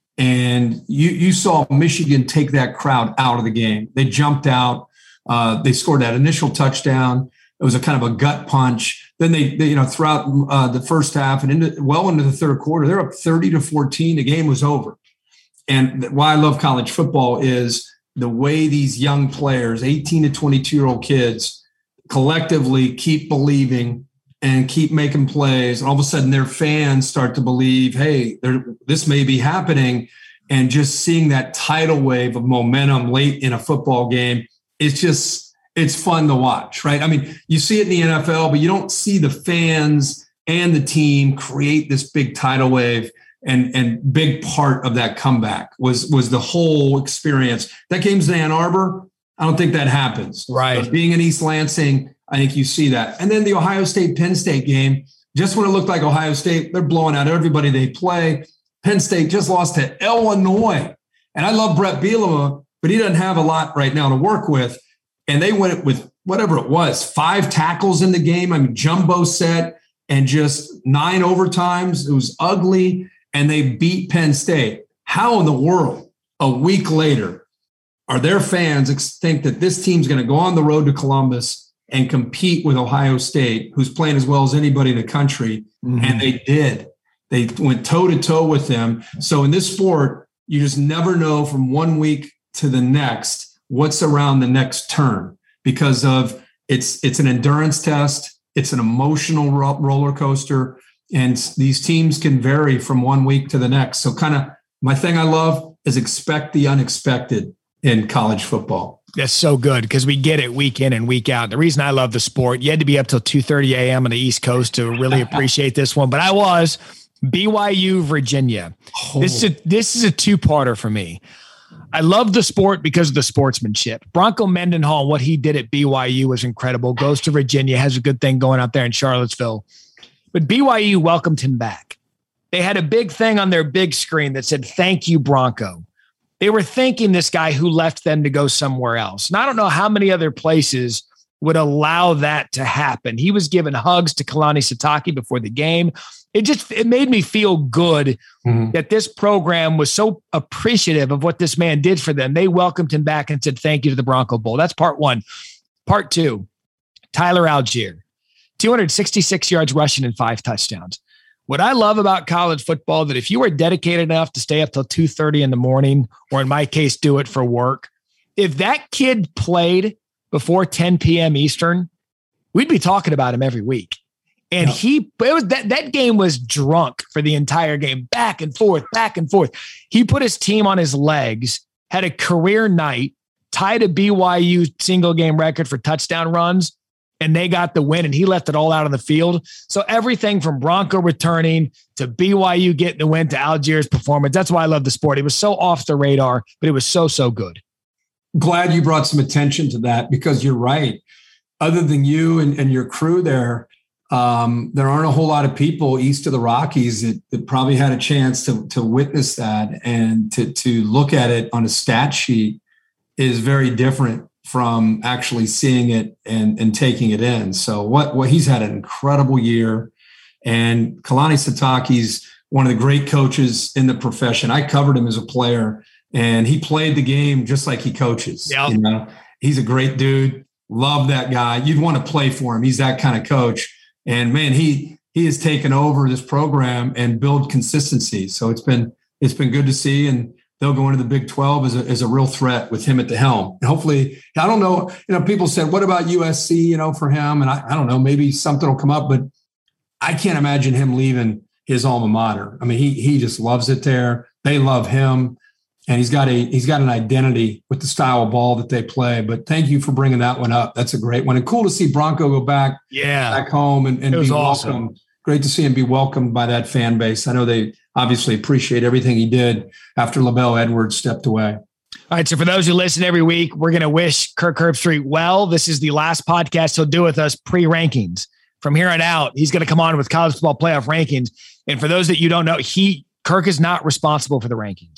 And you, you saw Michigan take that crowd out of the game. They jumped out. Uh, they scored that initial touchdown. It was a kind of a gut punch. Then they, they you know, throughout uh, the first half and into well into the third quarter, they're up thirty to fourteen. The game was over. And why I love college football is the way these young players, eighteen to twenty-two year old kids, collectively keep believing and keep making plays. And all of a sudden their fans start to believe, hey, this may be happening. And just seeing that tidal wave of momentum late in a football game, it's just, it's fun to watch, right? I mean, you see it in the N F L, but you don't see the fans and the team create this big tidal wave. And, and big part of that comeback was, was the whole experience. That game's in Ann Arbor. I don't think that happens. Right. But being in East Lansing, I think you see that. And then the Ohio State-Penn State game, just when it looked like Ohio State, they're blowing out everybody they play. Penn State just lost to Illinois. And I love Brett Bielema, but he doesn't have a lot right now to work with. And they went with whatever it was, five tackles in the game. I mean, jumbo set and just nine overtimes. It was ugly. And they beat Penn State. How in the world, a week later, are their fans think that this team's going to go on the road to Columbus and compete with Ohio State, who's playing as well as anybody in the country? Mm-hmm. And they did. They went toe-to-toe with them. So in this sport, you just never know from one week to the next what's around the next turn, because of it's it's an endurance test. It's an emotional ro- roller coaster. And these teams can vary from one week to the next. So kind of my thing I love is expect the unexpected in college football. That's so good because we get it week in and week out. The reason I love the sport, you had to be up till two thirty a.m. on the East Coast to really appreciate this one. But I was B Y U, Virginia. Oh. This is a, this is a two-parter for me. I love the sport because of the sportsmanship. Bronco Mendenhall, what he did at B Y U was incredible. Goes to Virginia, has a good thing going out there in Charlottesville. But B Y U welcomed him back. They had a big thing on their big screen that said, "Thank you, Bronco." They were thanking this guy who left them to go somewhere else. And I don't know how many other places would allow that to happen. He was giving hugs to Kalani Sitake before the game. It just, it made me feel good mm-hmm. that this program was so appreciative of what this man did for them. They welcomed him back and said, thank you to the Bronco Bowl. That's part one. Part two, Tyler Algier, two hundred sixty-six yards rushing and five touchdowns. What I love about college football, that if you are dedicated enough to stay up till two thirty in the morning, or in my case, do it for work, if that kid played before ten p.m. Eastern, we'd be talking about him every week. And yeah. he, it was that, that game was drunk for the entire game, back and forth, back and forth. He put his team on his legs, had a career night, tied a B Y U single game record for touchdown runs, and they got the win, and he left it all out on the field. So everything from Bronco returning to B Y U getting the win to Algier's performance, that's why I love the sport. It was so off the radar, but it was so, so good. Glad you brought some attention to that, because you're right. Other than you and, and your crew there, um, there aren't a whole lot of people east of the Rockies that, that probably had a chance to, to witness that, and to, to look at it on a stat sheet is very different from actually seeing it and, and taking it in. So what, what he's had an incredible year, and Kalani Sitake's one of the great coaches in the profession. I covered him as a player, and he played the game just like he coaches. Yep. You know, he's a great dude. Love that guy. You'd want to play for him. He's that kind of coach. And man, he, he has taken over this program and build consistency. So it's been, it's been good to see. And they'll go into the Big twelve as a, as a real threat with him at the helm. And hopefully, I don't know, you know, people said, what about U S C, you know, for him? And I, I don't know, maybe something will come up, but I can't imagine him leaving his alma mater. I mean, he, he just loves it there. They love him. And he's got a, he's got an identity with the style of ball that they play. But thank you for bringing that one up. That's a great one. And cool to see Bronco go back, yeah, back home and, and be awesome. welcomed. Great to see him be welcomed by that fan base. I know they obviously appreciate everything he did after LaBelle Edwards stepped away. All right. So for those who listen every week, we're going to wish Kirk Herbstreit well. This is the last podcast he'll do with us pre-rankings. From here on out, he's going to come on with college football playoff rankings. And for those that you don't know, he, Kirk is not responsible for the rankings.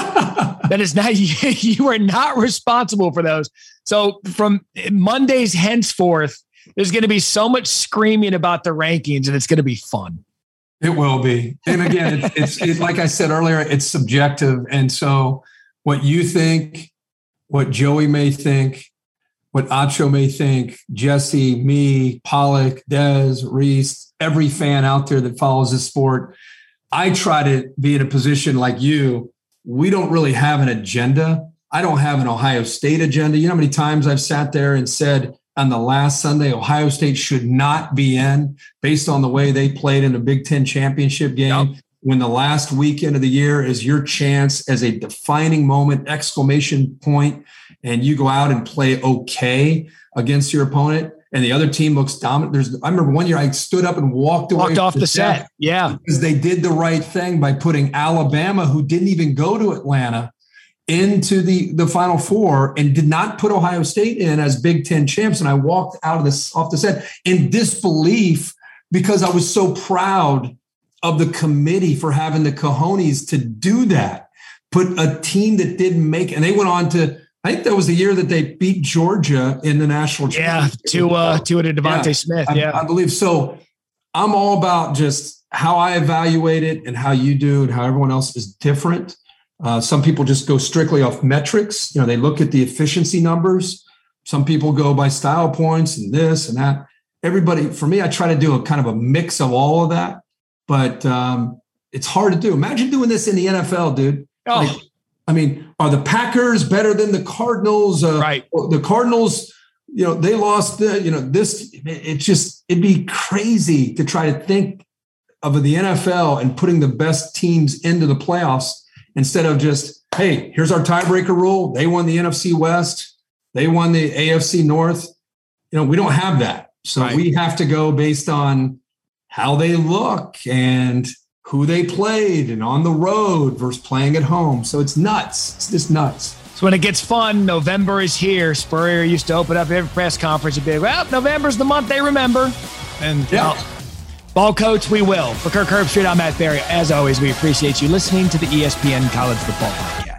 That is not, you are not responsible for those. So from Mondays henceforth, there's going to be so much screaming about the rankings, and it's going to be fun. It will be. And again, it's, it's, it's like I said earlier, it's subjective. And so what you think, what Joey may think, what Acho may think, Jesse, me, Pollock, Dez, Reese, every fan out there that follows this sport, I try to be in a position like you. We don't really have an agenda. I don't have an Ohio State agenda. You know how many times I've sat there and said on the last Sunday, Ohio State should not be in based on the way they played in the Big Ten championship game. Yep. When the last weekend of the year is your chance as a defining moment, exclamation point, and you go out and play okay against your opponent, and the other team looks dominant. There's, I remember one year I stood up and walked away. Walked off the set. Yeah. Because they did the right thing by putting Alabama, who didn't even go to Atlanta, into the, the Final Four, and did not put Ohio State in as Big Ten champs. And I walked out of this off the set in disbelief, because I was so proud of the committee for having the cojones to do that. Put a team that didn't make, and they went on to, I think that was the year that they beat Georgia in the national championship. Yeah, to uh, to it, Devontae yeah, Smith. Yeah, I, I believe so. I'm all about just how I evaluate it and how you do, and how everyone else is different. Uh, some people just go strictly off metrics. You know, they look at the efficiency numbers. Some people go by style points and this and that. Everybody, for me, I try to do a kind of a mix of all of that, but um, it's hard to do. Imagine doing this in the N F L, dude. Oh. Like, I mean, are the Packers better than the Cardinals? Uh, right. The Cardinals, you know, they lost the, you know, this, it just, it'd be crazy to try to think of the N F L and putting the best teams into the playoffs instead of just, hey, here's our tiebreaker rule. They won the N F C West. They won the A F C North. You know, we don't have that. So right. we have to go based on how they look and who they played and on the road versus playing at home. So it's nuts. It's just nuts. So when it gets fun, November is here. Spurrier used to open up every press conference and be like, well, November's the month they remember. And yeah. well, ball coach, we will. For Kirk Herbstreit, I'm Matt Berry. As always, we appreciate you listening to the E S P N College Football Podcast.